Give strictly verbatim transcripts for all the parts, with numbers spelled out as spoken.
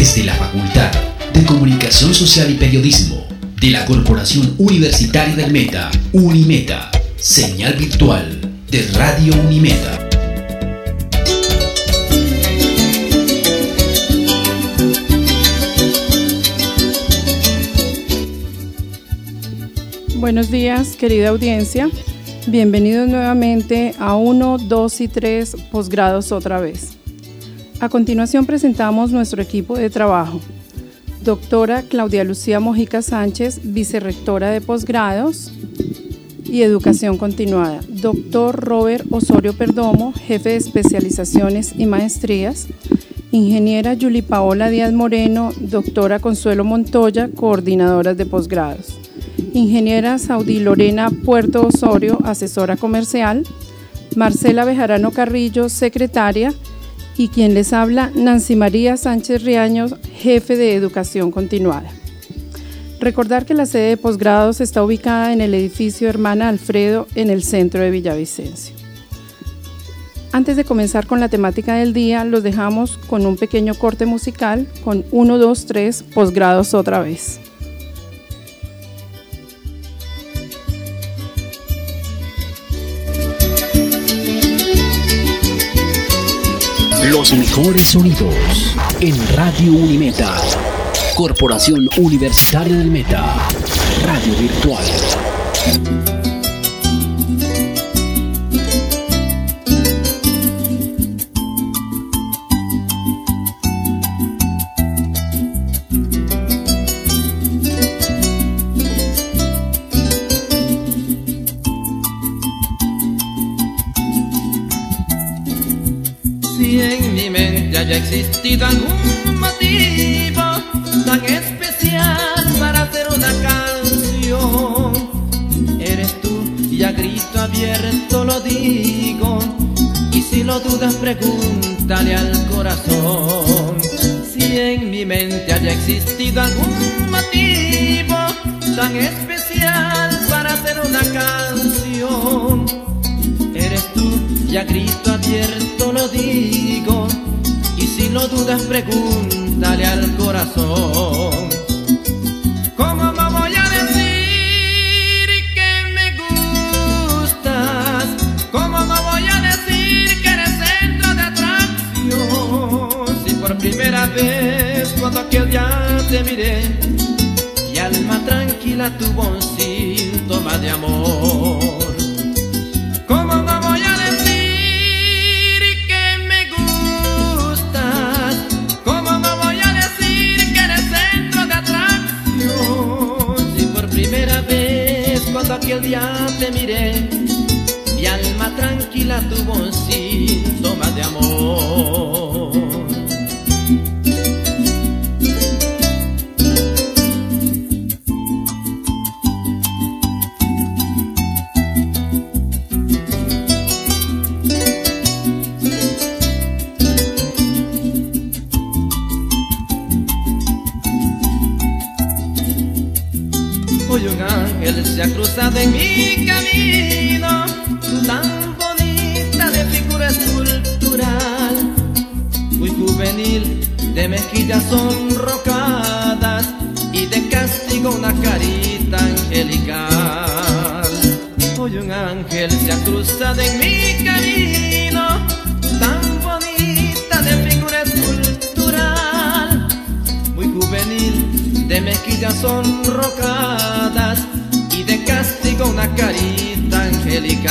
desde la Facultad de Comunicación Social y Periodismo de la Corporación Universitaria del Meta, Unimeta, señal virtual de Radio Unimeta. Buenos días, querida audiencia. Bienvenidos nuevamente a uno, dos y tres posgrados otra vez. A continuación presentamos nuestro equipo de trabajo. Doctora Claudia Lucía Mojica Sánchez, vicerrectora de posgrados y educación continuada. Doctor Robert Osorio Perdomo, jefe de especializaciones y maestrías. Ingeniera Yuli Paola Díaz Moreno, doctora Consuelo Montoya, coordinadoras de posgrados. Ingeniera Saudí Lorena Puerto Osorio, asesora comercial. Marcela Bejarano Carrillo, secretaria. Y quien les habla, Nancy María Sánchez Riaños, jefe de educación continuada. Recordar que la sede de posgrados está ubicada en el edificio Hermana Alfredo, en el centro de Villavicencio. Antes de comenzar con la temática del día, los dejamos con un pequeño corte musical con uno, dos, tres, posgrados otra vez. Los mejores sonidos en Radio Unimeta, Corporación Universitaria del Meta, Radio Virtual. Si en mi mente haya existido algún motivo tan especial para hacer una canción, eres tú y a grito abierto lo digo, y si lo dudas pregúntale al corazón. Si en mi mente haya existido algún motivo tan especial para hacer una canción, eres tú y a grito abierto lo digo, y si lo dudas pregúntale al corazón. ¿Cómo no voy a decir que me gustas? ¿Cómo no voy a decir que eres centro de atracción? Si por primera vez cuando aquel día te miré, mi alma tranquila tuvo un síntoma de amor. ¿Cómo no voy a decir que me gustas? ¿Cómo no voy a decir que eres centro de atracción? Si por primera vez cuando aquel día te miré, mi alma tranquila tuvo un síntoma de amor. Hoy un ángel se ha cruzado en mi camino, tú tan bonita de figura escultural, muy juvenil, de mejillas sonrocadas y de castigo una carita angelical. Hoy un ángel se ha cruzado en mi camino, tan bonita de figura escultural, muy juvenil, de mejillas sonrocadas y de castigo una carita angelical.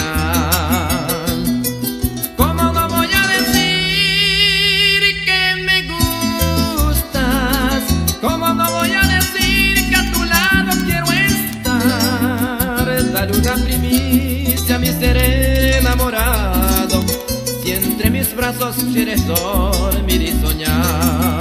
¿Cómo no voy a decir que me gustas? ¿Cómo no voy a decir que a tu lado quiero estar? Dar una primicia a mi ser enamorado, si entre mis brazos quieres dormir y soñar.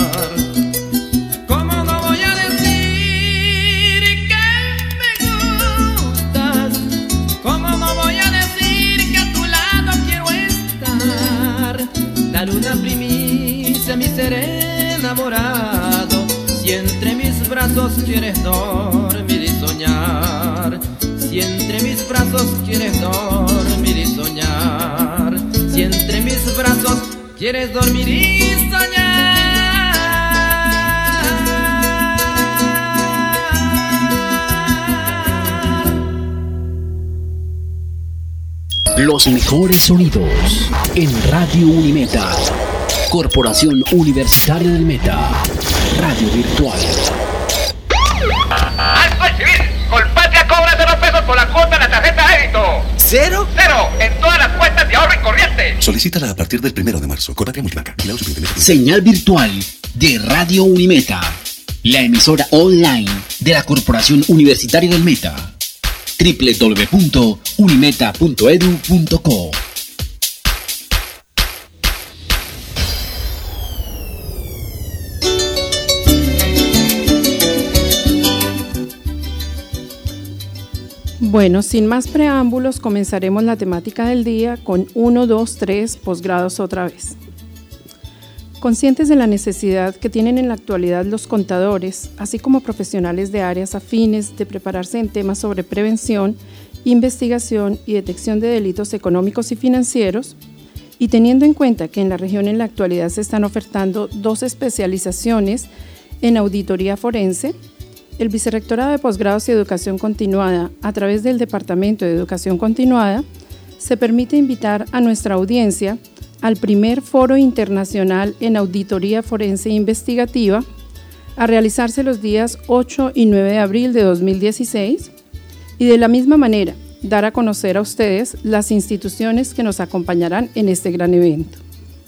Dar una primicia a mi ser enamorado, si entre mis brazos quieres dormir y soñar. Si entre mis brazos quieres dormir y soñar. Si entre mis brazos quieres dormir y soñar. Los mejores sonidos en Radio Unimeta. Corporación Universitaria del Meta. Radio Virtual. ¡Alto al civil! Colpatria cobra cero pesos por la cuota de la tarjeta de débito. ¿Cero? ¡Cero! En todas las cuentas de ahorro y corriente. Solicítala a partir del primero de marzo. Colpatria Multibanca. Señal virtual de Radio Unimeta. La emisora online de la Corporación Universitaria del Meta. doble u doble u doble u punto unimeta punto edu punto co. Bueno, sin más preámbulos, comenzaremos la temática del día con uno, dos, tres posgrados otra vez. Conscientes de la necesidad que tienen en la actualidad los contadores, así como profesionales de áreas afines, de prepararse en temas sobre prevención, investigación y detección de delitos económicos y financieros, y teniendo en cuenta que en la región en la actualidad se están ofertando dos especializaciones en auditoría forense, el Vicerrectorado de Posgrados y Educación Continuada, a través del Departamento de Educación Continuada, se permite invitar a nuestra audiencia al primer Foro Internacional en Auditoría Forense Investigativa, a realizarse los días ocho y nueve de abril de dos mil dieciséis, y de la misma manera dar a conocer a ustedes las instituciones que nos acompañarán en este gran evento.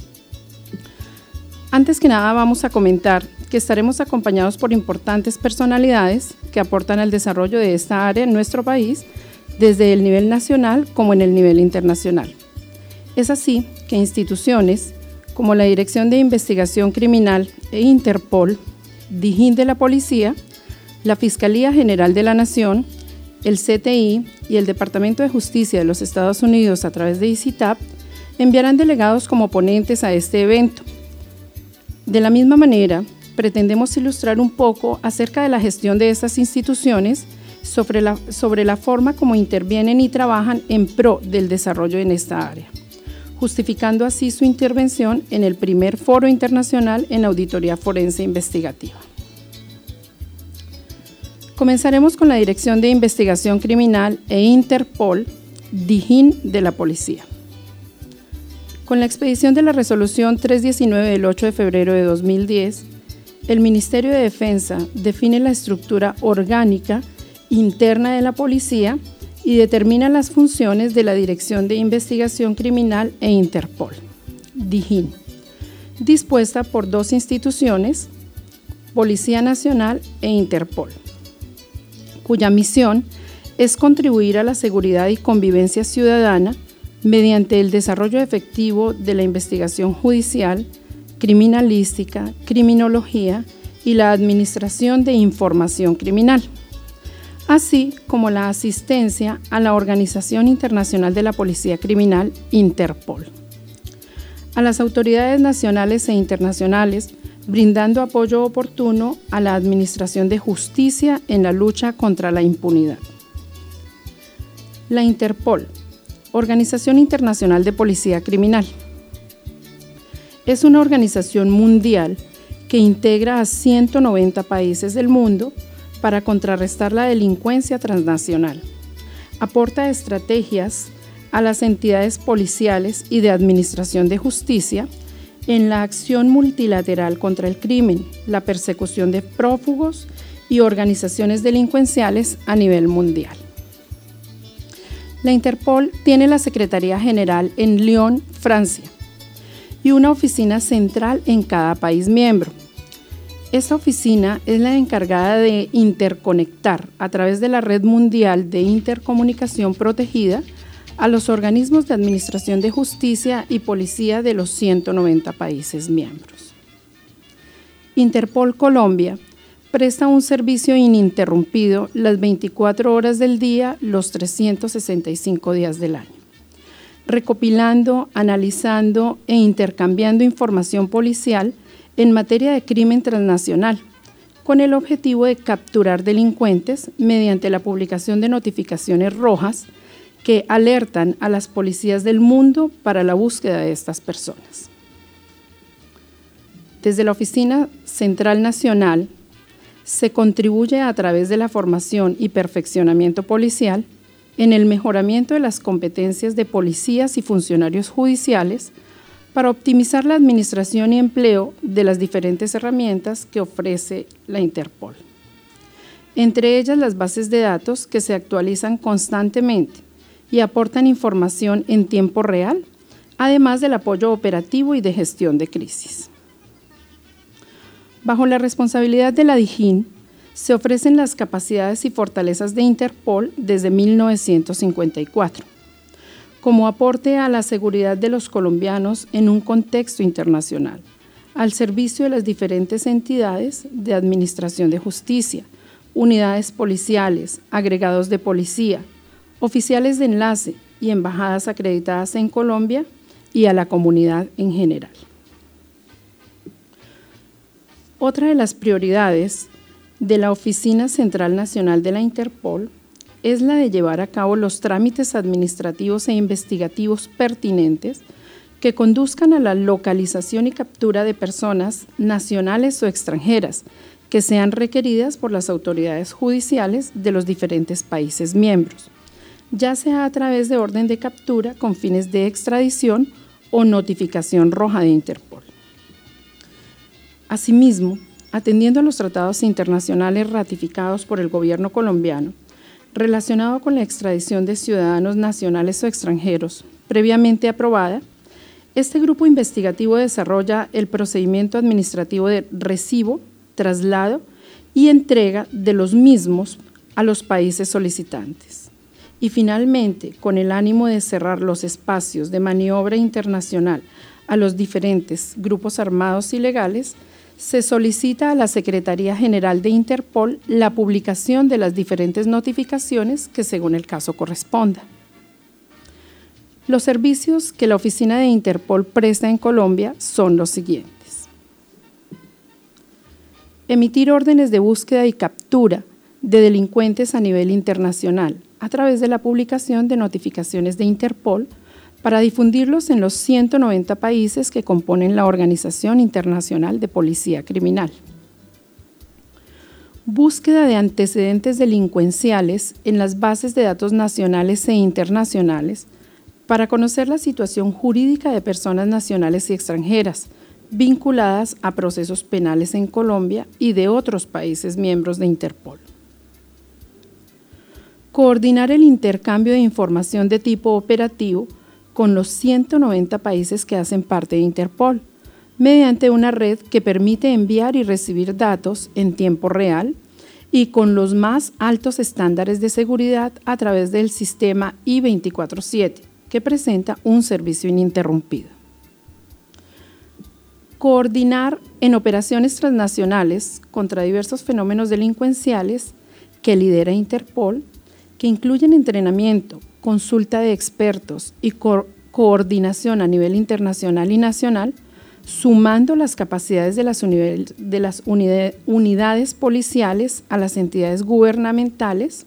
Antes que nada vamos a comentar que estaremos acompañados por importantes personalidades que aportan al desarrollo de esta área en nuestro país, desde el nivel nacional como en el nivel internacional. Es así que instituciones como la Dirección de Investigación Criminal e Interpol, DIJÍN de la Policía, la Fiscalía General de la Nación, el C T I y el Departamento de Justicia de los Estados Unidos a través de I C I T A P enviarán delegados como ponentes a este evento. De la misma manera, pretendemos ilustrar un poco acerca de la gestión de estas instituciones sobre la, sobre la forma como intervienen y trabajan en pro del desarrollo en esta área, justificando así su intervención en el primer Foro Internacional en Auditoría Forense Investigativa. Comenzaremos con la Dirección de Investigación Criminal e Interpol, DIJÍN de la Policía. Con la expedición de la Resolución trescientos diecinueve del ocho de febrero de dos mil diez, el Ministerio de Defensa define la estructura orgánica interna de la Policía y determina las funciones de la Dirección de Investigación Criminal e Interpol, DIJÍN, dispuesta por dos instituciones, Policía Nacional e Interpol, cuya misión es contribuir a la seguridad y convivencia ciudadana mediante el desarrollo efectivo de la investigación judicial, criminalística, criminología y la administración de información criminal, así como la asistencia a la Organización Internacional de la Policía Criminal, Interpol, a las autoridades nacionales e internacionales, brindando apoyo oportuno a la administración de justicia en la lucha contra la impunidad. La Interpol, Organización Internacional de Policía Criminal, es una organización mundial que integra a ciento noventa países del mundo para contrarrestar la delincuencia transnacional. Aporta estrategias a las entidades policiales y de administración de justicia en la acción multilateral contra el crimen, la persecución de prófugos y organizaciones delincuenciales a nivel mundial. La Interpol tiene la Secretaría General en Lyon, Francia, y una oficina central en cada país miembro. Esta oficina es la encargada de interconectar a través de la Red Mundial de Intercomunicación Protegida a los organismos de administración de justicia y policía de los ciento noventa países miembros. Interpol Colombia presta un servicio ininterrumpido las veinticuatro horas del día, los trescientos sesenta y cinco días del año, recopilando, analizando e intercambiando información policial en materia de crimen transnacional, con el objetivo de capturar delincuentes mediante la publicación de notificaciones rojas que alertan a las policías del mundo para la búsqueda de estas personas. Desde la Oficina Central Nacional se contribuye a través de la formación y perfeccionamiento policial en el mejoramiento de las competencias de policías y funcionarios judiciales para optimizar la administración y empleo de las diferentes herramientas que ofrece la Interpol. Entre ellas las bases de datos que se actualizan constantemente y aportan información en tiempo real, además del apoyo operativo y de gestión de crisis. Bajo la responsabilidad de la DIJÍN, se ofrecen las capacidades y fortalezas de Interpol desde mil novecientos cincuenta y cuatro, como aporte a la seguridad de los colombianos en un contexto internacional, al servicio de las diferentes entidades de administración de justicia, unidades policiales, agregados de policía, oficiales de enlace y embajadas acreditadas en Colombia y a la comunidad en general. Otra de las prioridades de la Oficina Central Nacional de la Interpol es la de llevar a cabo los trámites administrativos e investigativos pertinentes que conduzcan a la localización y captura de personas nacionales o extranjeras que sean requeridas por las autoridades judiciales de los diferentes países miembros, ya sea a través de orden de captura con fines de extradición o notificación roja de Interpol. Asimismo, atendiendo a los tratados internacionales ratificados por el gobierno colombiano, relacionado con la extradición de ciudadanos nacionales o extranjeros previamente aprobada, este grupo investigativo desarrolla el procedimiento administrativo de recibo, traslado y entrega de los mismos a los países solicitantes. Y finalmente, con el ánimo de cerrar los espacios de maniobra internacional a los diferentes grupos armados ilegales, se solicita a la Secretaría General de Interpol la publicación de las diferentes notificaciones que según el caso corresponda. Los servicios que la Oficina de Interpol presta en Colombia son los siguientes. Emitir órdenes de búsqueda y captura de delincuentes a nivel internacional a través de la publicación de notificaciones de Interpol para difundirlos en los ciento noventa países que componen la Organización Internacional de Policía Criminal. Búsqueda de antecedentes delincuenciales en las bases de datos nacionales e internacionales para conocer la situación jurídica de personas nacionales y extranjeras vinculadas a procesos penales en Colombia y de otros países miembros de Interpol. Coordinar el intercambio de información de tipo operativo con los ciento noventa países que hacen parte de Interpol, mediante una red que permite enviar y recibir datos en tiempo real y con los más altos estándares de seguridad a través del sistema I veinticuatro siete, que presenta un servicio ininterrumpido. Coordinar en operaciones transnacionales contra diversos fenómenos delincuenciales que lidera Interpol, que incluyen entrenamiento, consulta de expertos y co- coordinación a nivel internacional y nacional, sumando las capacidades de las, unidades, de las unidades, unidades policiales a las entidades gubernamentales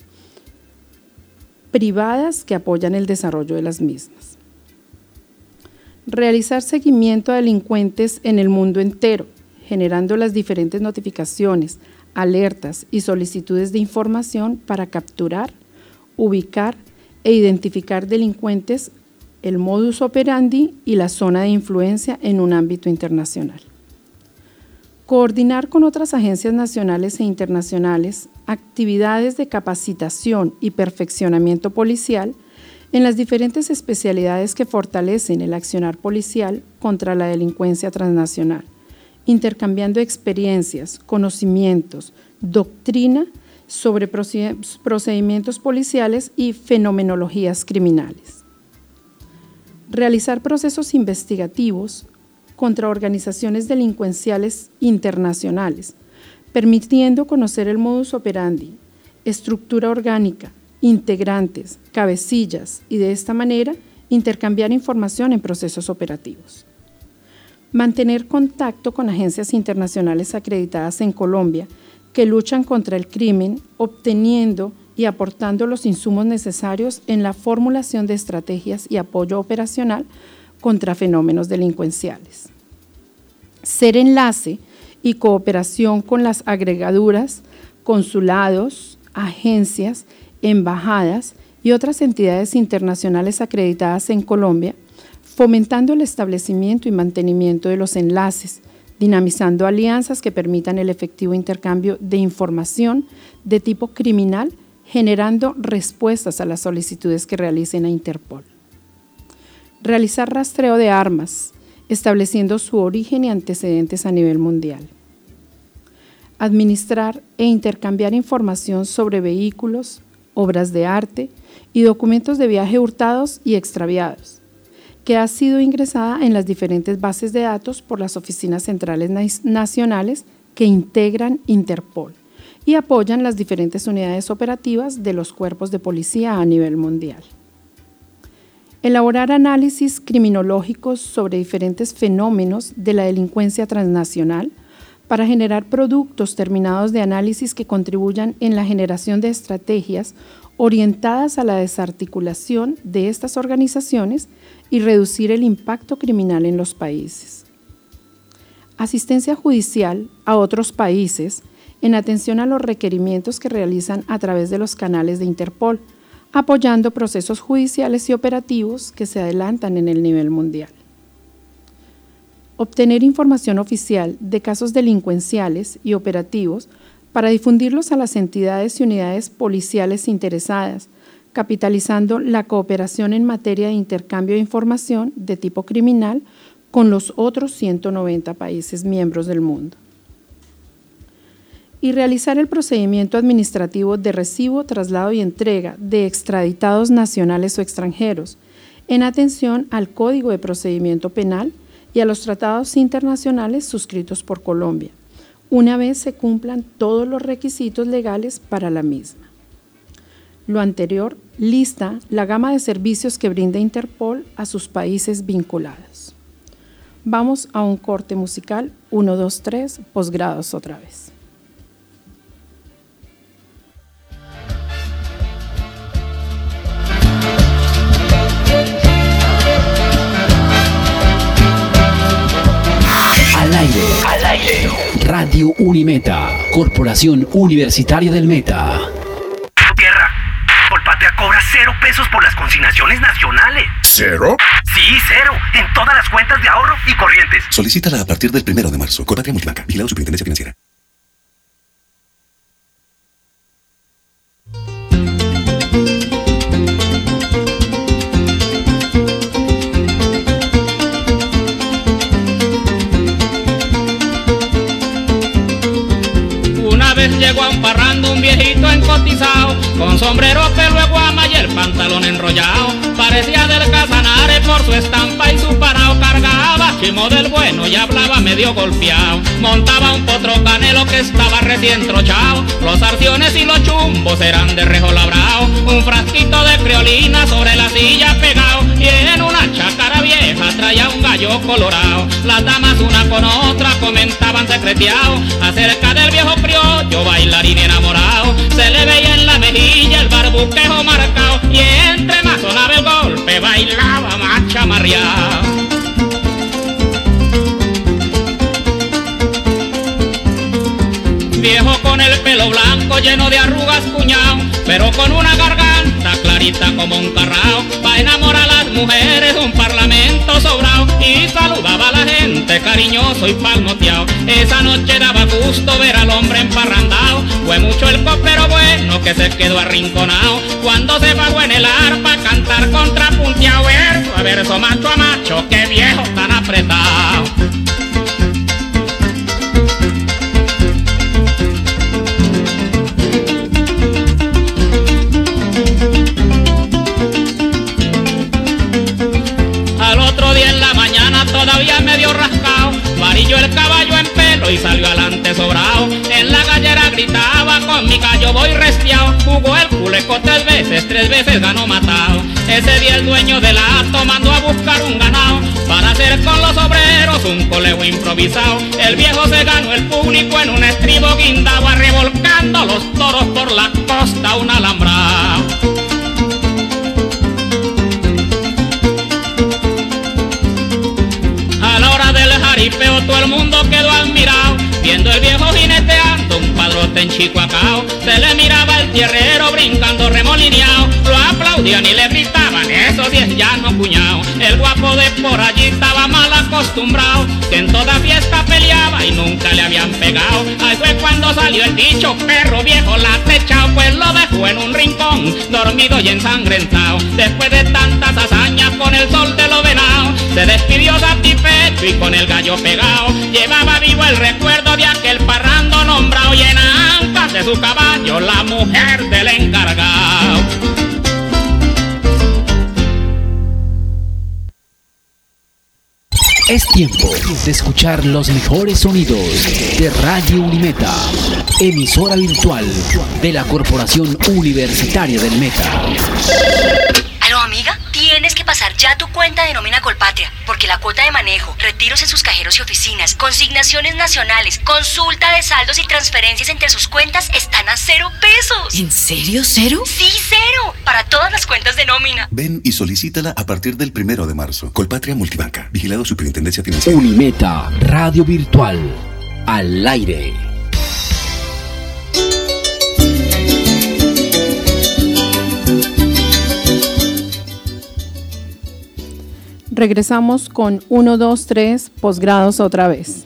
privadas que apoyan el desarrollo de las mismas. Realizar seguimiento a delincuentes en el mundo entero, generando las diferentes notificaciones, alertas y solicitudes de información para capturar, ubicar e identificar delincuentes, el modus operandi y la zona de influencia en un ámbito internacional. Coordinar con otras agencias nacionales e internacionales actividades de capacitación y perfeccionamiento policial en las diferentes especialidades que fortalecen el accionar policial contra la delincuencia transnacional, intercambiando experiencias, conocimientos, doctrina sobre procedimientos policiales y fenomenologías criminales. Realizar procesos investigativos contra organizaciones delincuenciales internacionales, permitiendo conocer el modus operandi, estructura orgánica, integrantes, cabecillas y de esta manera intercambiar información en procesos operativos. Mantener contacto con agencias internacionales acreditadas en Colombia que luchan contra el crimen, obteniendo y aportando los insumos necesarios en la formulación de estrategias y apoyo operacional contra fenómenos delincuenciales. Ser enlace y cooperación con las agregaduras, consulados, agencias, embajadas y otras entidades internacionales acreditadas en Colombia, fomentando el establecimiento y mantenimiento de los enlaces, dinamizando alianzas que permitan el efectivo intercambio de información de tipo criminal, generando respuestas a las solicitudes que realicen a Interpol. Realizar rastreo de armas, estableciendo su origen y antecedentes a nivel mundial. Administrar e intercambiar información sobre vehículos, obras de arte y documentos de viaje hurtados y extraviados, que ha sido ingresada en las diferentes bases de datos por las oficinas centrales nacionales que integran Interpol y apoyan las diferentes unidades operativas de los cuerpos de policía a nivel mundial. Elaborar análisis criminológicos sobre diferentes fenómenos de la delincuencia transnacional para generar productos terminados de análisis que contribuyan en la generación de estrategias orientadas a la desarticulación de estas organizaciones y reducir el impacto criminal en los países. Asistencia judicial a otros países en atención a los requerimientos que realizan a través de los canales de Interpol, apoyando procesos judiciales y operativos que se adelantan en el nivel mundial. Obtener información oficial de casos delincuenciales y operativos para difundirlos a las entidades y unidades policiales interesadas, capitalizando la cooperación en materia de intercambio de información de tipo criminal con los otros ciento noventa países miembros del mundo. Y realizar el procedimiento administrativo de recibo, traslado y entrega de extraditados nacionales o extranjeros, en atención al Código de Procedimiento Penal y a los tratados internacionales suscritos por Colombia, una vez se cumplan todos los requisitos legales para la misma. Lo anterior lista la gama de servicios que brinda Interpol a sus países vinculados. Vamos a un corte musical, uno, dos, tres, posgrados otra vez. Al aire, al aire. Radio Unimeta, Corporación Universitaria del Meta. Tierra, Colpatria cobra cero pesos por las consignaciones nacionales. ¿Cero? Sí, cero, en todas las cuentas de ahorro y corrientes. Solicítala a partir del primero de marzo. Colpatria Multibanca, vigilado Superintendencia Financiera. Llegó a un parrando un viejito encotizado, con sombrero, pelo de guama y el pantalón enrollado. Parecía del Casanare por su estampa y su parao. Cargaba chimo del bueno y hablaba medio golpeado. Montaba un potro canelo que estaba recién trochado. Los arciones y los chumbos eran de rejo labrado. Un frasquito de criolina sobre la silla pegado, y en una chácara vieja traía un gallo colorado. Las damas una con otra comentaban secreteado acerca del viejo criollo bailarín enamorado. Se le veía en la mejilla el barbuquejo marcado, y entre más sonaba el golpe bailaba más chamarreado. Viejo con el pelo blanco lleno de arrugas cuñao, pero con una garganta clarita como un carrao. Pa' enamorar a las mujeres un parlamento sobrao, y saludaba a la gente cariñoso y palmoteado. Esa noche daba gusto ver al hombre emparrandao. Fue mucho el copero bueno que se quedó arrinconao, cuando se bajó en el arpa a cantar contrapunteao. Verso a verso, macho a macho, qué viejo tan apretado. Todavía medio rascado, varilló el caballo en pelo y salió adelante sobrao. En la gallera gritaba, con mi gallo voy resfriado. Jugó el culeco tres veces, tres veces ganó matado. Ese día el dueño del hato mandó a buscar un ganado para hacer con los obreros un colejo improvisado. El viejo se ganó el público en un estribo guindado, revolcando los toros por la costa un alambrado. Jaripeo, todo el mundo quedó admirado, viendo el viejo jineteando haciendo un padrote en Chihuacao. Se le miraba el tierrero brincando remolineado, lo aplaudían y le gritaban, eso sí es llano cuñao. El guapo de por allí estaba mal acostumbrado, que en toda fiesta peleaba y nunca le habían pegado. Ahí fue cuando salió el dicho, perro viejo latechao, pues lo dejó en un rincón, dormido y ensangrentado. Después de tantas hazañas con el sol de lo venado, se despidió satisfecho y con el gallo pegado. Llevaba vivo el recuerdo de aquel parrando nombrado, y en ancas de su caballo la mujer del encargado. Es tiempo de escuchar los mejores sonidos de Radio Unimeta, emisora virtual de la Corporación Universitaria del Meta. Aló, amiga, tienes que pasar ya tu cuenta de nómina Colpatria, porque la cuota de manejo, retiros en sus cajeros y oficinas, consignaciones nacionales, consulta de saldos y transferencias entre sus cuentas están a cero pesos. ¿En serio, cero? Sí, cero, para todas las cuentas de nómina. Ven y solicítala a partir del primero de marzo. Colpatria Multibanca, vigilado Superintendencia Financiera. Unimeta, radio virtual, al aire. Regresamos con uno, dos, tres, posgrados otra vez.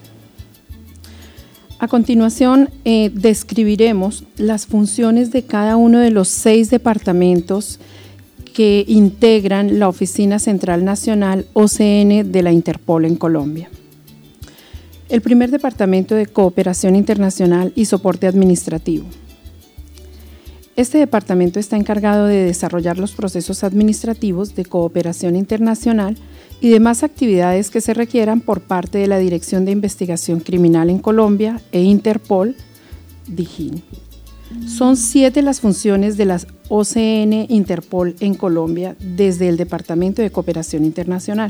A continuación, eh, describiremos las funciones de cada uno de los seis departamentos que integran la Oficina Central Nacional O C N de la Interpol en Colombia. El primer departamento de Cooperación Internacional y Soporte Administrativo. Este departamento está encargado de desarrollar los procesos administrativos de cooperación internacional y demás actividades que se requieran por parte de la Dirección de Investigación Criminal en Colombia e Interpol, DIGIN. Son siete las funciones de la O C N Interpol en Colombia desde el Departamento de Cooperación Internacional.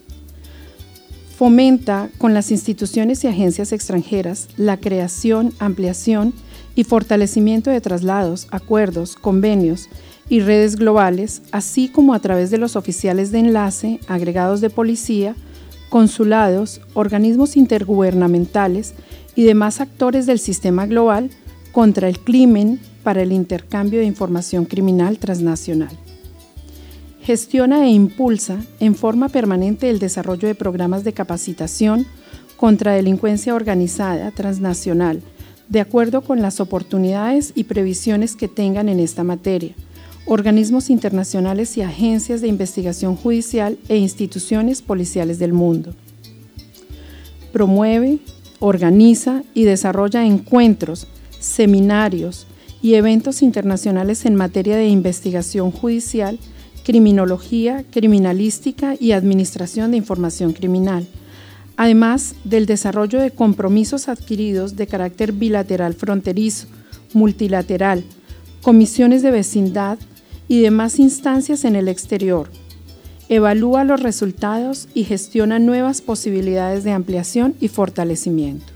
Fomenta con las instituciones y agencias extranjeras la creación, ampliación y fortalecimiento de traslados, acuerdos, convenios y redes globales, así como a través de los oficiales de enlace, agregados de policía, consulados, organismos intergubernamentales y demás actores del sistema global contra el crimen para el intercambio de información criminal transnacional. Gestiona e impulsa en forma permanente el desarrollo de programas de capacitación contra delincuencia organizada transnacional, de acuerdo con las oportunidades y previsiones que tengan en esta materia, organismos internacionales y agencias de investigación judicial e instituciones policiales del mundo. Promueve, organiza y desarrolla encuentros, seminarios y eventos internacionales en materia de investigación judicial, criminología, criminalística y administración de información criminal, además del desarrollo de compromisos adquiridos de carácter bilateral fronterizo, multilateral, comisiones de vecindad y demás instancias en el exterior. Evalúa los resultados y gestiona nuevas posibilidades de ampliación y fortalecimiento.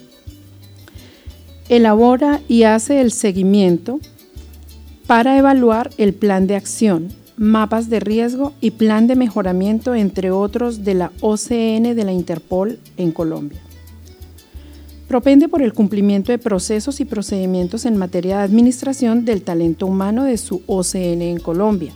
Elabora y hace el seguimiento para evaluar el plan de acción, mapas de riesgo y plan de mejoramiento, entre otros, de la O C N de la Interpol en Colombia. Propende por el cumplimiento de procesos y procedimientos en materia de administración del talento humano de su O C N en Colombia.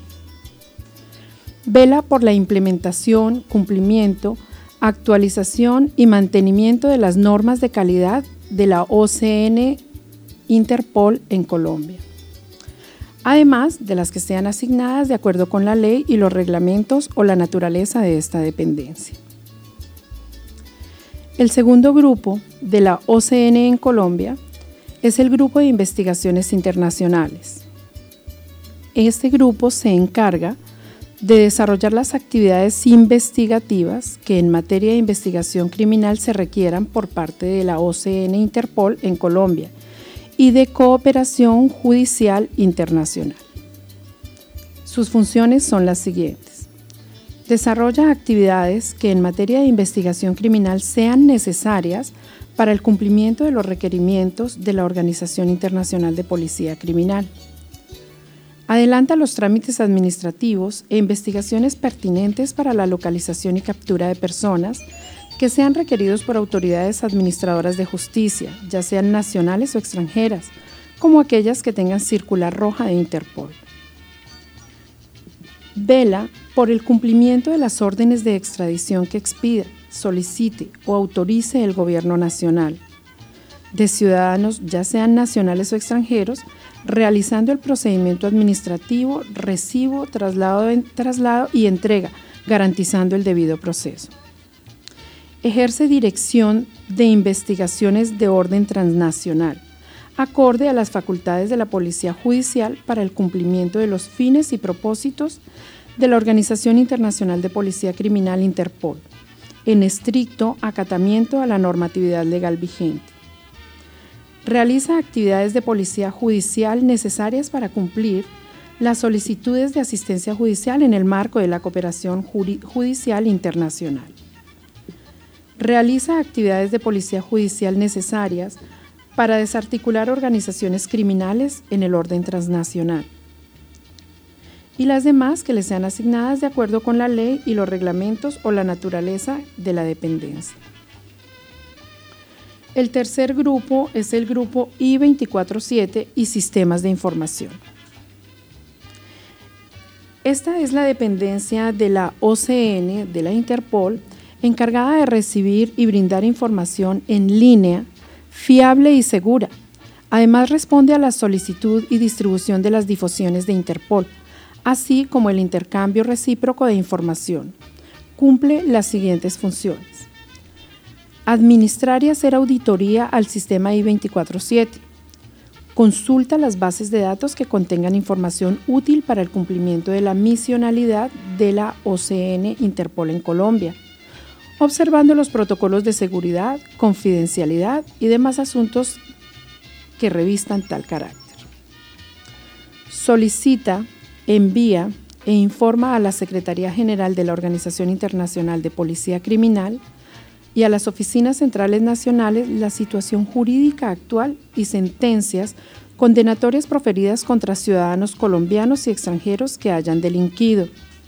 Vela por la implementación, cumplimiento, actualización y mantenimiento de las normas de calidad de la O C N Interpol en Colombia, además de las que sean asignadas de acuerdo con la ley y los reglamentos o la naturaleza de esta dependencia. El segundo grupo de la O C N en Colombia es el Grupo de Investigaciones Internacionales. Este grupo se encarga de desarrollar las actividades investigativas que en materia de investigación criminal se requieran por parte de la O C N Interpol en Colombia y de cooperación judicial internacional. Sus funciones son las siguientes: desarrolla actividades que en materia de investigación criminal sean necesarias para el cumplimiento de los requerimientos de la Organización Internacional de Policía Criminal. Adelanta los trámites administrativos e investigaciones pertinentes para la localización y captura de personas que sean requeridos por autoridades administradoras de justicia, ya sean nacionales o extranjeras, como aquellas que tengan circular roja de Interpol. Vela por el cumplimiento de las órdenes de extradición que expida, solicite o autorice el gobierno nacional, de ciudadanos, ya sean nacionales o extranjeros, realizando el procedimiento administrativo, recibo, traslado, traslado y entrega, garantizando el debido proceso. Ejerce dirección de investigaciones de orden transnacional, acorde a las facultades de la Policía Judicial para el cumplimiento de los fines y propósitos de la Organización Internacional de Policía Criminal Interpol, en estricto acatamiento a la normatividad legal vigente. Realiza actividades de policía judicial necesarias para cumplir las solicitudes de asistencia judicial en el marco de la cooperación judicial internacional. Realiza actividades de policía judicial necesarias para desarticular organizaciones criminales en el orden transnacional y las demás que le sean asignadas de acuerdo con la ley y los reglamentos o la naturaleza de la dependencia. El tercer grupo es el grupo I veinticuatro siete y sistemas de información. Esta es la dependencia de la O C N, de la Interpol, encargada de recibir y brindar información en línea, fiable y segura. Además, responde a la solicitud y distribución de las difusiones de Interpol, así como el intercambio recíproco de información. Cumple las siguientes funciones: administrar y hacer auditoría al sistema I veinticuatro siete. Consulta las bases de datos que contengan información útil para el cumplimiento de la misionalidad de la O C N Interpol en Colombia, observando los protocolos de seguridad, confidencialidad y demás asuntos que revistan tal carácter. Solicita, envía e informa a la Secretaría General de la Organización Internacional de Policía Criminal y a las oficinas centrales nacionales la situación jurídica actual y sentencias condenatorias proferidas contra ciudadanos colombianos y extranjeros que hayan delinquido.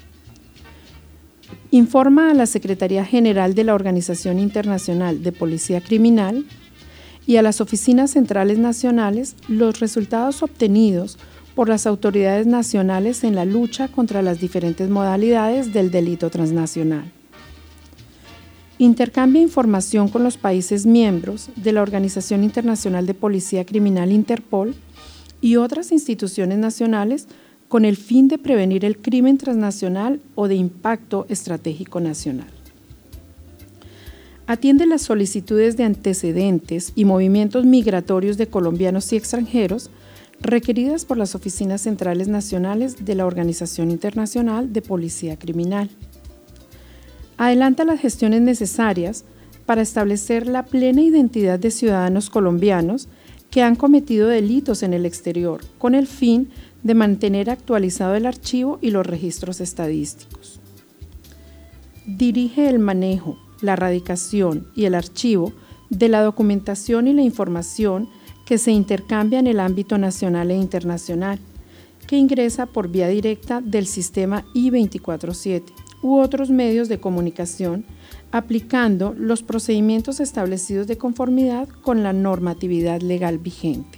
Informa a la Secretaría General de la Organización Internacional de Policía Criminal y a las oficinas centrales nacionales los resultados obtenidos por las autoridades nacionales en la lucha contra las diferentes modalidades del delito transnacional. Intercambia información con los países miembros de la Organización Internacional de Policía Criminal Interpol y otras instituciones nacionales con el fin de prevenir el crimen transnacional o de impacto estratégico nacional. Atiende las solicitudes de antecedentes y movimientos migratorios de colombianos y extranjeros requeridas por las oficinas centrales nacionales de la Organización Internacional de Policía Criminal. Adelanta las gestiones necesarias para establecer la plena identidad de ciudadanos colombianos que han cometido delitos en el exterior, con el fin de mantener actualizado el archivo y los registros estadísticos. Dirige el manejo, la erradicación y el archivo de la documentación y la información que se intercambia en el ámbito nacional e internacional, que ingresa por vía directa del sistema I veinticuatro siete u otros medios de comunicación, aplicando los procedimientos establecidos de conformidad con la normatividad legal vigente.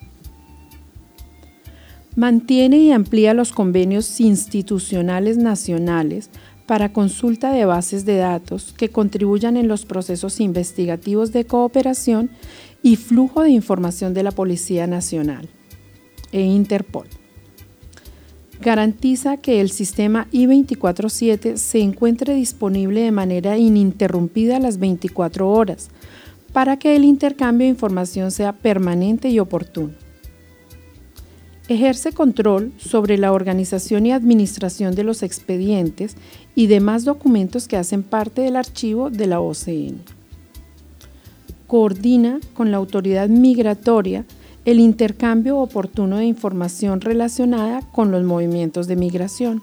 Mantiene y amplía los convenios institucionales nacionales para consulta de bases de datos que contribuyan en los procesos investigativos de cooperación y flujo de información de la Policía Nacional e Interpol. Garantiza que el sistema I veinticuatro siete se encuentre disponible de manera ininterrumpida las veinticuatro horas para que el intercambio de información sea permanente y oportuno. Ejerce control sobre la organización y administración de los expedientes y demás documentos que hacen parte del archivo de la O C N. Coordina con la autoridad migratoria el intercambio oportuno de información relacionada con los movimientos de migración.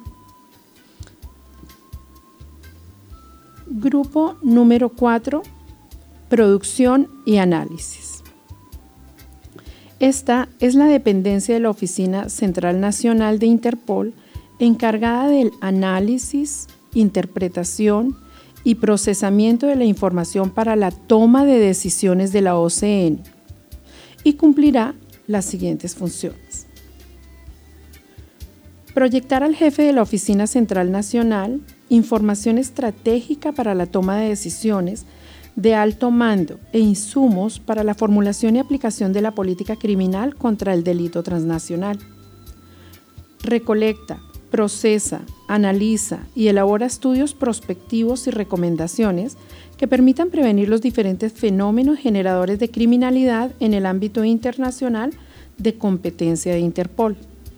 Grupo número cuatro, producción y análisis. Esta es la dependencia de la Oficina Central Nacional de Interpol encargada del análisis, interpretación y procesamiento de la información para la toma de decisiones de la O C N y cumplirá las siguientes funciones. Proyectar al jefe de la Oficina Central Nacional información estratégica para la toma de decisiones de alto mando e insumos para la formulación y aplicación de la política criminal contra el delito transnacional. Recolecta, procesa, analiza y elabora estudios prospectivos y recomendaciones que permitan prevenir los diferentes fenómenos generadores de criminalidad en el ámbito internacional de competencia de Interpol.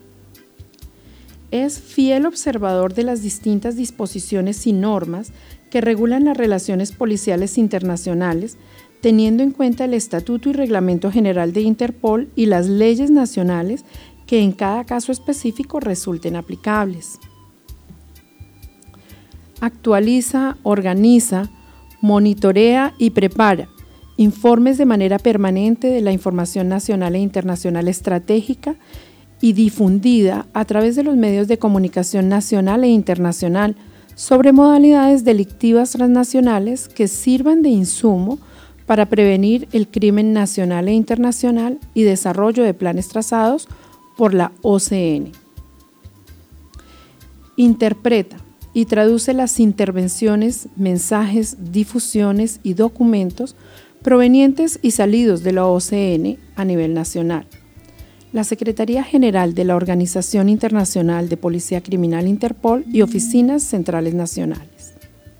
Es fiel observador de las distintas disposiciones y normas que regulan las relaciones policiales internacionales, teniendo en cuenta el Estatuto y Reglamento General de Interpol y las leyes nacionales que en cada caso específico resulten aplicables. Actualiza, organiza, monitorea y prepara informes de manera permanente de la información nacional e internacional estratégica y difundida a través de los medios de comunicación nacional e internacional sobre modalidades delictivas transnacionales que sirvan de insumo para prevenir el crimen nacional e internacional y desarrollo de planes trazados por la O C N. Interpreta y traduce las intervenciones, mensajes, difusiones y documentos provenientes y salidos de la O C N a nivel nacional. La Secretaría General de la Organización Internacional de Policía Criminal Interpol y oficinas centrales nacionales.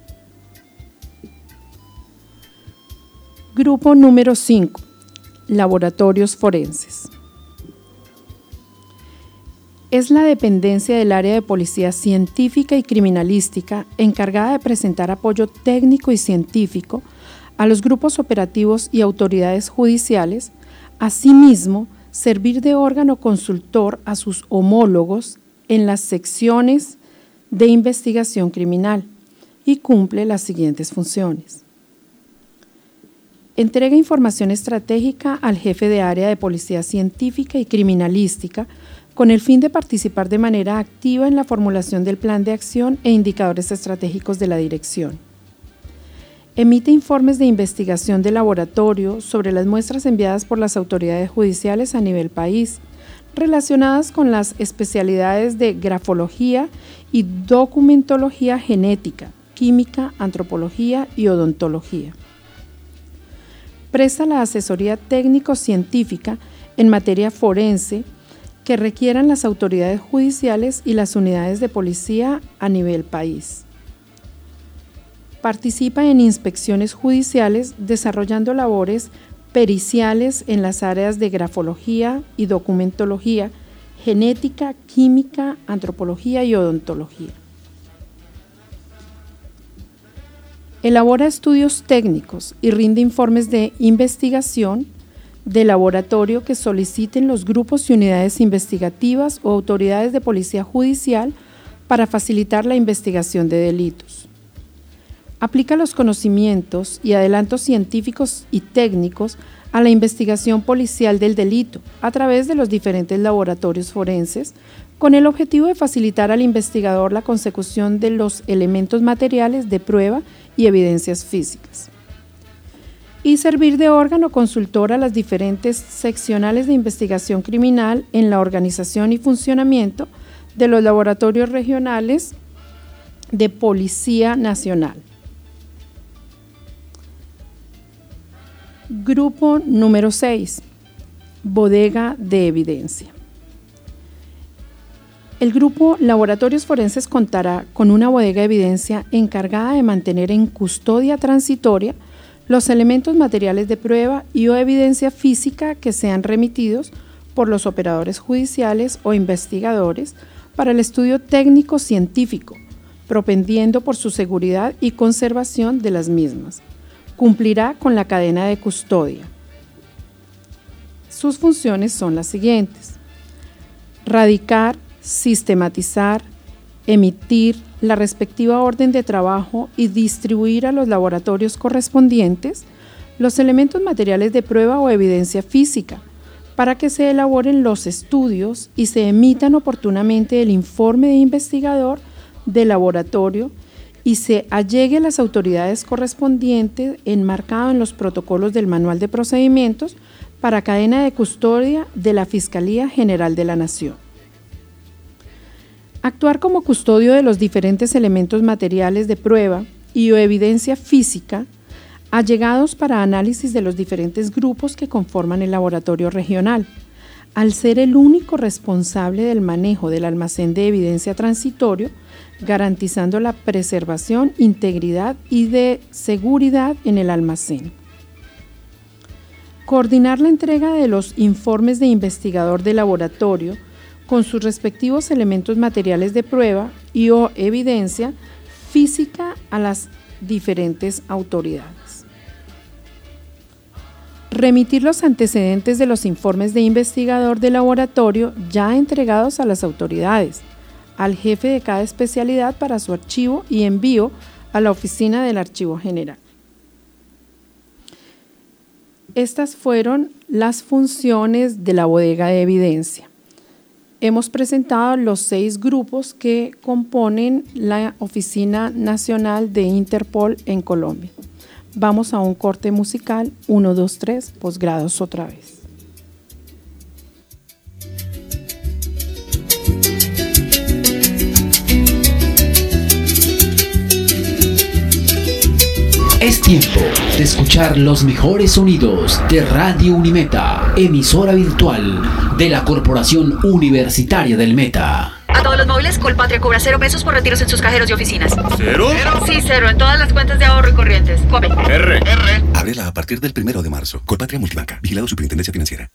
Grupo número cinco. Laboratorios forenses. Es la dependencia del área de policía científica y criminalística encargada de presentar apoyo técnico y científico a los grupos operativos y autoridades judiciales, asimismo, servir de órgano consultor a sus homólogos en las secciones de investigación criminal y cumple las siguientes funciones. Entrega información estratégica al jefe de área de policía científica y criminalística con el fin de participar de manera activa en la formulación del plan de acción e indicadores estratégicos de la dirección. Emite informes de investigación de laboratorio sobre las muestras enviadas por las autoridades judiciales a nivel país, relacionadas con las especialidades de grafología y documentología genética, química, antropología y odontología. Presta la asesoría técnico-científica en materia forense que requieran las autoridades judiciales y las unidades de policía a nivel país. Participa en inspecciones judiciales desarrollando labores periciales en las áreas de grafología y documentología, genética, química, antropología y odontología. Elabora estudios técnicos y rinde informes de investigación de laboratorio que soliciten los grupos y unidades investigativas o autoridades de policía judicial para facilitar la investigación de delitos. Aplica los conocimientos y adelantos científicos y técnicos a la investigación policial del delito a través de los diferentes laboratorios forenses con el objetivo de facilitar al investigador la consecución de los elementos materiales de prueba y evidencias físicas. Y servir de órgano consultor a las diferentes seccionales de investigación criminal en la organización y funcionamiento de los laboratorios regionales de Policía Nacional. Grupo número seis. Bodega de evidencia. El grupo Laboratorios Forenses contará con una bodega de evidencia encargada de mantener en custodia transitoria los elementos materiales de prueba y o evidencia física que sean remitidos por los operadores judiciales o investigadores para el estudio técnico científico, propendiendo por su seguridad y conservación de las mismas. Cumplirá con la cadena de custodia. Sus funciones son las siguientes: radicar, sistematizar, emitir la respectiva orden de trabajo y distribuir a los laboratorios correspondientes los elementos materiales de prueba o evidencia física para que se elaboren los estudios y se emitan oportunamente el informe de investigador del laboratorio y se allegue a las autoridades correspondientes enmarcado en los protocolos del Manual de Procedimientos para cadena de custodia de la Fiscalía General de la Nación. Actuar como custodio de los diferentes elementos materiales de prueba y o evidencia física allegados para análisis de los diferentes grupos que conforman el laboratorio regional, al ser el único responsable del manejo del almacén de evidencia transitorio, garantizando la preservación, integridad y de seguridad en el almacén. Coordinar la entrega de los informes de investigador de laboratorio con sus respectivos elementos materiales de prueba y o evidencia física a las diferentes autoridades. Remitir los antecedentes de los informes de investigador de laboratorio ya entregados a las autoridades, al jefe de cada especialidad para su archivo y envío a la oficina del Archivo General. Estas fueron las funciones de la bodega de evidencia. Hemos presentado los seis grupos que componen la Oficina Nacional de Interpol en Colombia. Vamos a un corte musical, uno, dos, tres, posgrados otra vez. Es tiempo de escuchar los mejores sonidos de Radio Unimeta, emisora virtual de la Corporación Universitaria del Meta. A todos los móviles, Colpatria cobra cero pesos por retiros en sus cajeros y oficinas. ¿Cero? Sí, cero, en todas las cuentas de ahorro y corrientes. Come. R, R. Ábrela a partir del primero de marzo. Colpatria Multibanca. Vigilado Superintendencia Financiera.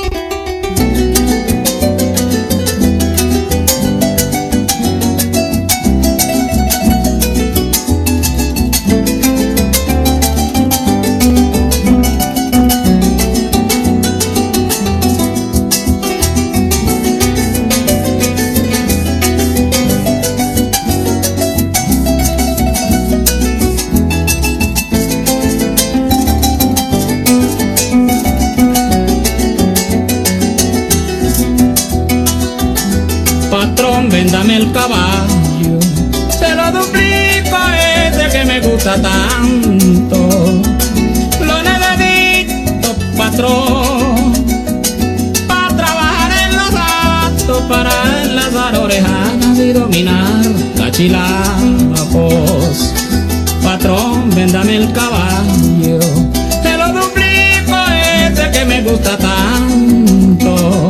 Véndame el caballo, se lo duplico a ese que me gusta tanto. Lo necesito, patrón, para trabajar en los actos, para enlazar orejanas y dominar cachilapos. Patrón, véndame el caballo, se lo duplico a ese que me gusta tanto.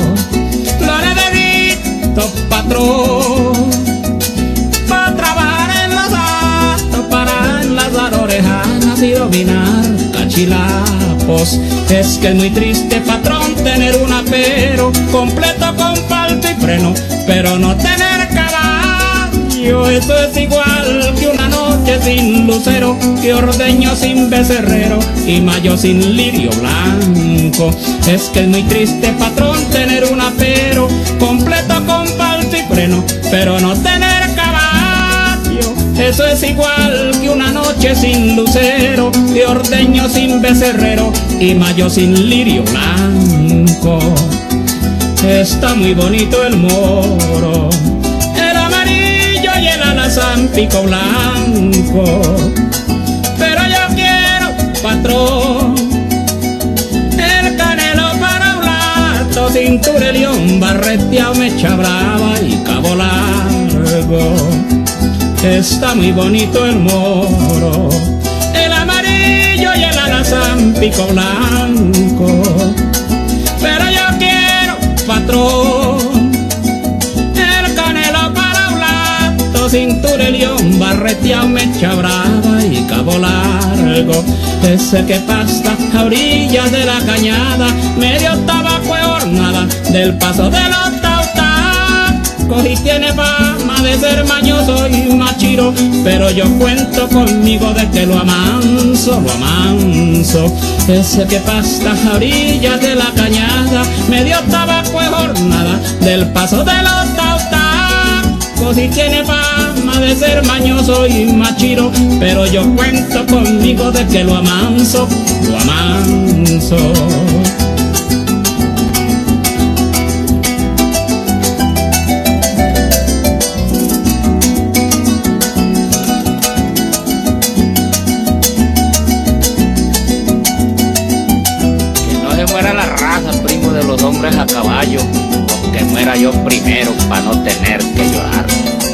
Patrón, para trabajar en los actos, para enlazar orejanas y dominar cachilapos. Es que es muy triste, patrón, tener un apero completo con palto y freno, pero no tener caballo. Eso es igual que una noche sin lucero, que ordeño sin becerrero y mayo sin lirio blanco. Es que es muy triste, patrón, tener un apero completo con palto y freno, pero no tener caballo. Eso es igual que una noche sin lucero, de ordeño sin becerrero y mayo sin lirio blanco. Está muy bonito el moro, el amarillo y el alazán pico blanco, pero yo quiero, patrón, el canelo para un lato, cintura de león, barreteado, mecha brava y cabo largo. Está muy bonito el moro, el amarillo y el alazán pico blanco, pero yo quiero, patrón, el canelo para un lato, cintura de león, barreteado, mecha brava y cabo largo. Ese que pasta a orillas de la cañada, medio tabaco de hornada, del paso de los tautacos, y tiene fama de ser mañoso y machiro, pero yo cuento conmigo de que lo amanso, lo amanso. Ese que pasta a orillas de la cañada, medio tabaco de jornada, del paso de los tautacos, y tiene fama de ser mañoso y machiro, pero yo cuento conmigo de que lo amanso, lo amanso. hombres a caballo, o que muera yo primero para no tener que llorar.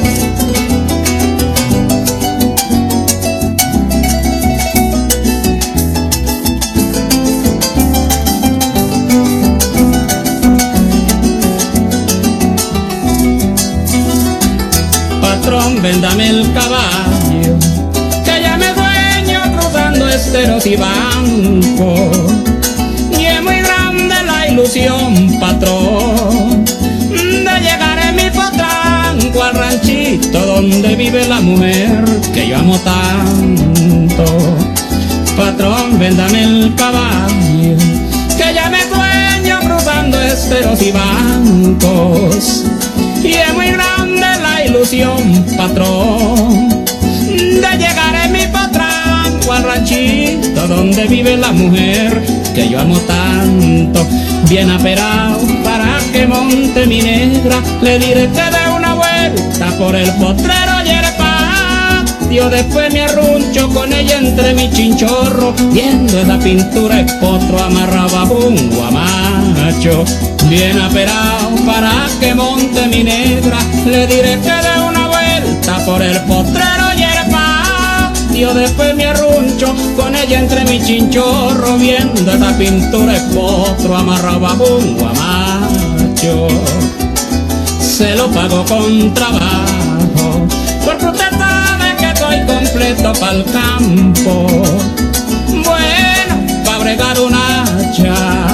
Patrón, véndame el caballo, que ya me dueño cruzando esteros y bancos. Y es muy grande la ilusión, patrón, de llegar en mi potranco al ranchito donde vive la mujer que yo amo tanto. Patrón, véndame el caballo, que ya me dueño cruzando esteros y bancos. Y es muy grande la ilusión, patrón, de llegar en mi potranco al ranchito donde vive la mujer que yo amo tanto. Bien aperado para que monte mi negra, le diré que dé una vuelta por el potrero y el patio. Después me arruncho con ella entre mi chinchorro, viendo esa pintura de potro amarrado a un guamacho. Bien aperado para que monte mi negra, le diré que dé una vuelta por el potrero y el patio. Después me arruncho con ella entre mi chinchorro, viendo esa pintura de potro amarrado a un guamacho. Se lo pago con trabajo, porque usted sabe que estoy completo pa'l campo. Bueno, pa' bregar un hacha,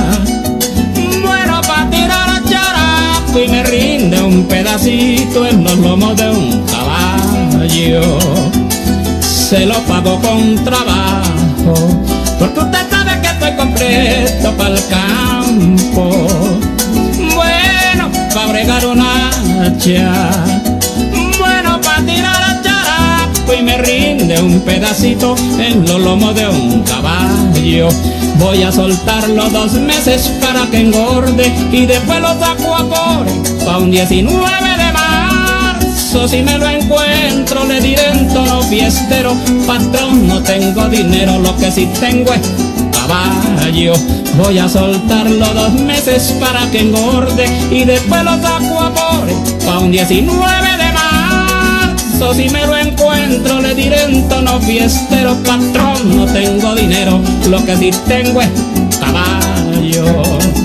y me rinde un pedacito en los lomos de un caballo. Se lo pago con trabajo, porque usted sabe que estoy completo pa'l campo. Bueno, pa' bregar un hacha, bueno, pa' tirar a characo, y me rinde un pedacito en los lomos de un caballo. Voy a soltarlo dos meses para que engorde, y después lo saco a core pa' un diecinueve de marzo. Si me lo encuentro le diré en tono fiestero: patrón, no tengo dinero, lo que sí tengo es caballo. Voy a soltarlo dos meses para que engorde, y después lo saco a core pa' un diecinueve de marzo. Si me lo encuentro le diré en tono fiestero: patrón, no tengo dinero, lo que sí tengo es caballo.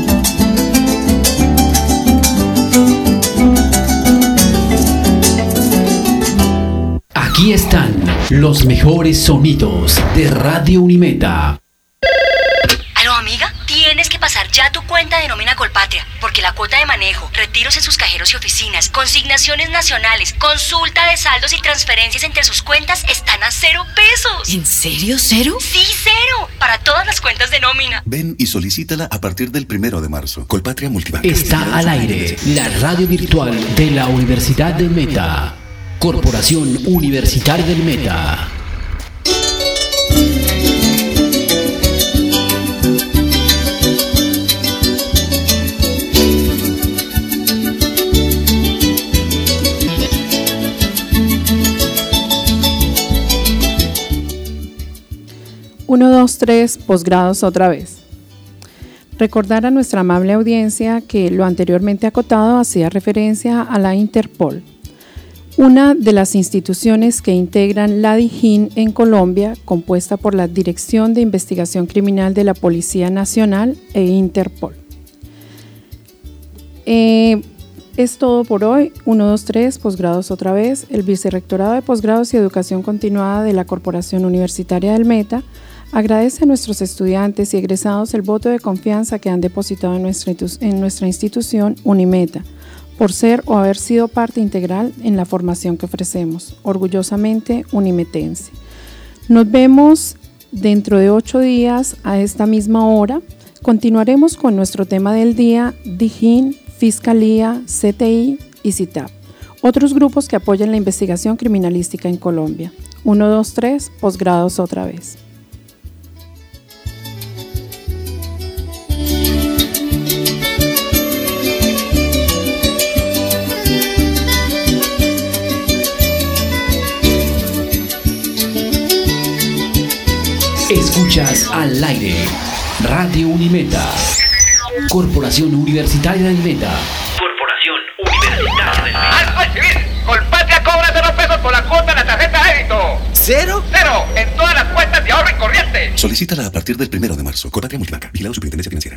Aquí están los mejores sonidos de Radio Unimeta. Aló, amiga, tienes que pasar ya tu cuenta de nómina Colpatria, porque la cuota de manejo, retiros en sus cajeros y oficinas, consignaciones nacionales, consulta de saldos y transferencias entre sus cuentas están a cero pesos. ¿En serio, cero? Sí, cero, para todas las cuentas de nómina. Ven y solicítala a partir del primero de marzo. Colpatria Multibanca. Está al aire la radio virtual de la Universidad del Meta. Corporación Universitaria del Meta. uno, dos, tres, posgrados otra vez. Recordar a nuestra amable audiencia que lo anteriormente acotado hacía referencia a la Interpol, una de las instituciones que integran la DIJÍN en Colombia, compuesta por la Dirección de Investigación Criminal de la Policía Nacional e Interpol. Eh, es todo por hoy. uno, dos, tres, posgrados otra vez. El Vicerrectorado de Posgrados y Educación Continuada de la Corporación Universitaria del Meta agradece a nuestros estudiantes y egresados el voto de confianza que han depositado en nuestra, en nuestra institución Unimeta, por ser o haber sido parte integral en la formación que ofrecemos. Orgullosamente unimetense. Nos vemos dentro de ocho días a esta misma hora. Continuaremos con nuestro tema del día: DIJÍN, Fiscalía, C T I y C I T A P, otros grupos que apoyan la investigación criminalística en Colombia. uno, dos, tres, posgrados otra vez. Escuchas al aire Radio Unimeta. Corporación Universitaria del Meta. Corporación Universitaria del Meta. Algo es civil. Colpatria cobra cero pesos por la cuota de la tarjeta de débito. ¿Cero? Cero en todas las cuentas de ahorro y corriente. Solicítala a partir del primero de marzo. Colpatria Multibanca. Vigilado Superintendencia Financiera.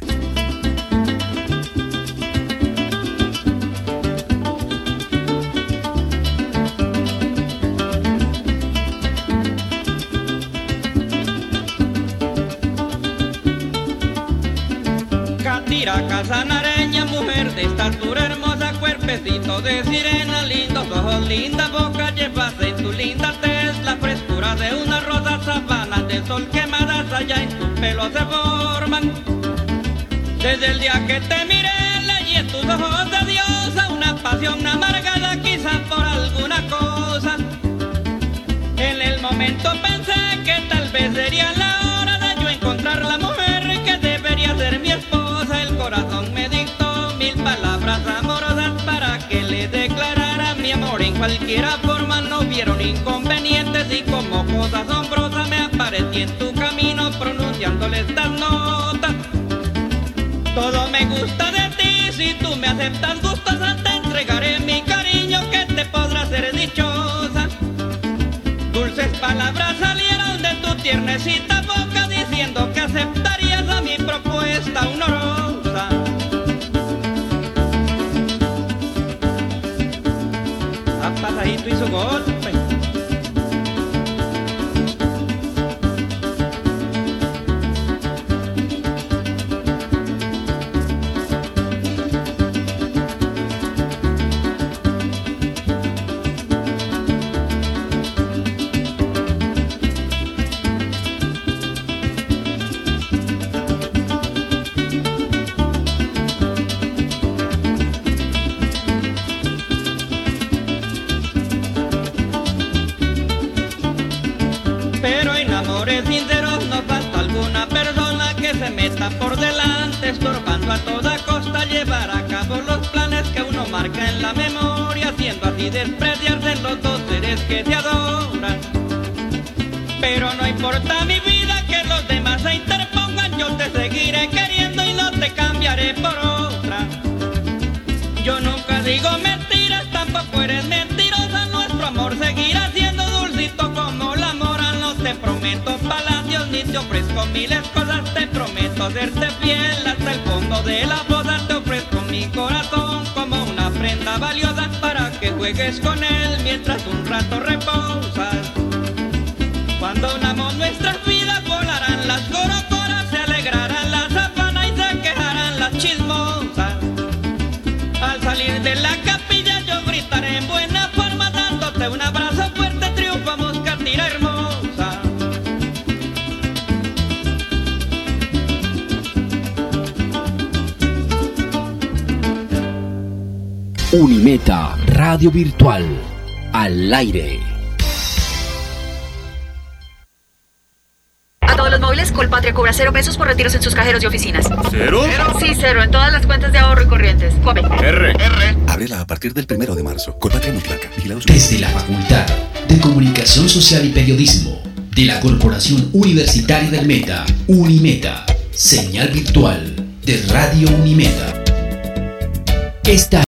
Catira casanareña, mujer de estatura hermosa, cuerpecito de sirena, lindos ojos, linda boca, llevas en tu linda tez la frescura de una rosa, sabanas de sol quemadas allá en tus pelos se forman. Desde el día que te miré leí en tus ojos de diosa una pasión amargada, quizás por alguna cosa. En el momento pensé que tal vez sería la hora de yo encontrar la mujer que debería ser mi esposa. El corazón me dictó mil palabras amorosas para que le declarara mi amor en cualquiera forma. No vieron inconvenientes y como cosa asombrosa me aparecí en tu camino pronunciándole estas notas. Todo me gusta de ti, si tú me aceptas gustosa te entregaré mi cariño que te podrá hacer dichosa. Dulces palabras salieron de tu tiernecita boca diciendo que aceptarías a mi propuesta honorosa. A pasadito y su golpe. Por delante, estorbando a toda costa llevar a cabo los planes que uno marca en la memoria, haciendo así despreciarse los dos seres que te adoran. Pero no importa mi vida que los demás se interpongan, yo te seguiré queriendo y no te cambiaré por otra. Yo nunca digo mentiras, tampoco eres mentirosa, nuestro amor seguirá siendo dulcito como la mora. No te prometo palacios ni te ofrezco miles cosas, te prometo serte fiel hasta el fondo de la boda. Te ofrezco mi corazón como una prenda valiosa para que juegues con él mientras un rato reposas. Cuando unamos nuestras vidas volarán las corocoras, se alegrarán la sabana y se quejarán las chismosas. Al salir de la capilla yo gritaré en buena forma dándote un abrazo fuerte, triunfamos Catira hermosa. Unimeta Radio Virtual al aire. A todos los móviles, Colpatria cobra cero pesos por retiros en sus cajeros y oficinas. ¿Cero? Sí, cero en todas las cuentas de ahorro y corrientes. Come. R. R. Ábrela a partir del primero de marzo. Colpatria Multibanca. Vigilado Desde la Facultad de Comunicación Social y Periodismo de la Corporación Universitaria del Meta, Unimeta, señal virtual de Radio Unimeta. Esta